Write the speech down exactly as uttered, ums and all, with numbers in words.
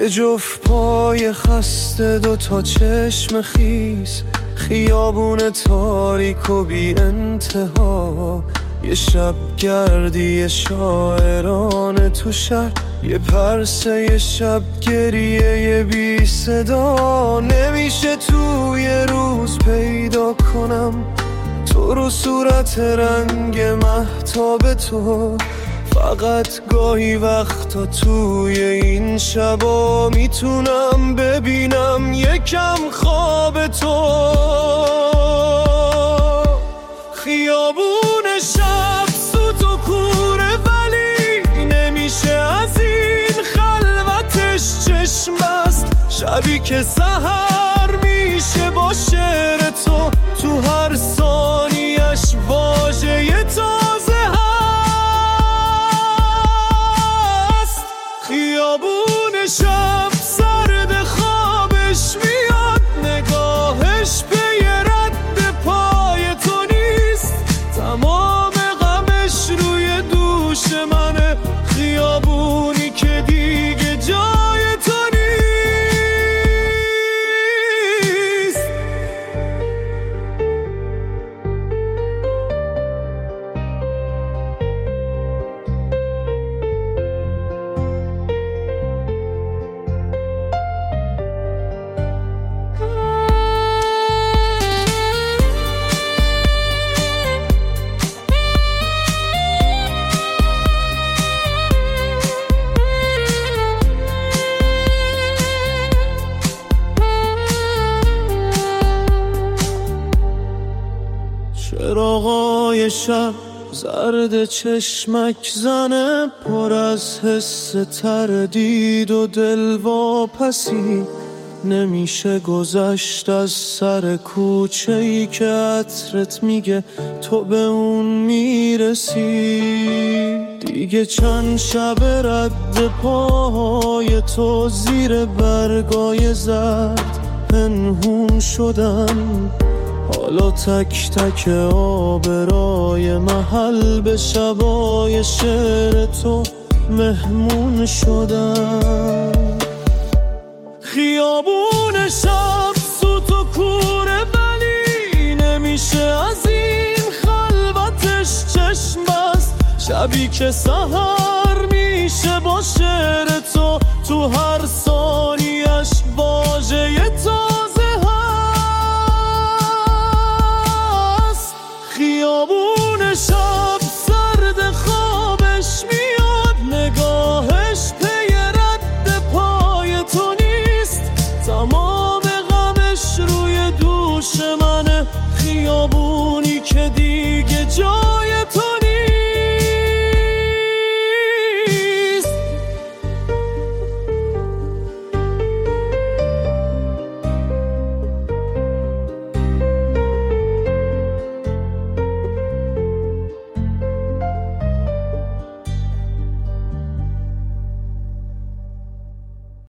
یه جفت پای خسته، دو تا چشم خیس، خیابون تاریک و بی انتها، یه شب گردی شاعرانه تو شهر، یه پرسه یه شب گریه یه بی صدا. نمیشه توی روز پیدا کنم تو رو، صورت رنگ مهتاب تو، فقط گاهی وقتا توی این شبا میتونم ببینم یکم خواب تو. خیابون شب سوت و کوره، ولی نمیشه از این خلوتش چشم بست. شبی که سحر میشه با شعر تو، تو هر ثانیش واژه تازه هست. خیابون شب سرد خوابش میاد، نگاهش پی رد پای تو نیست، تمام غمش روی دوش منه. خیابونی که دیگه جای تو نیست. چراغای شب زرد چشمک زنه، پر از حس تردید و دلواپسی. نمیشه گذشت از سر کوچه ای که عطرت میگه تو به اون میرسی. دیگه چند شب رد پاهای تو زیر برگای زرد پنهون شدن، حالا تک تک آبرای محل به شبای شعر تو مهمون شدن. خیابون شب سوت و کوره، ولی نمیشه از این خلوتش چشم بست. شبی که سحر میشه با شعر تو، تو هر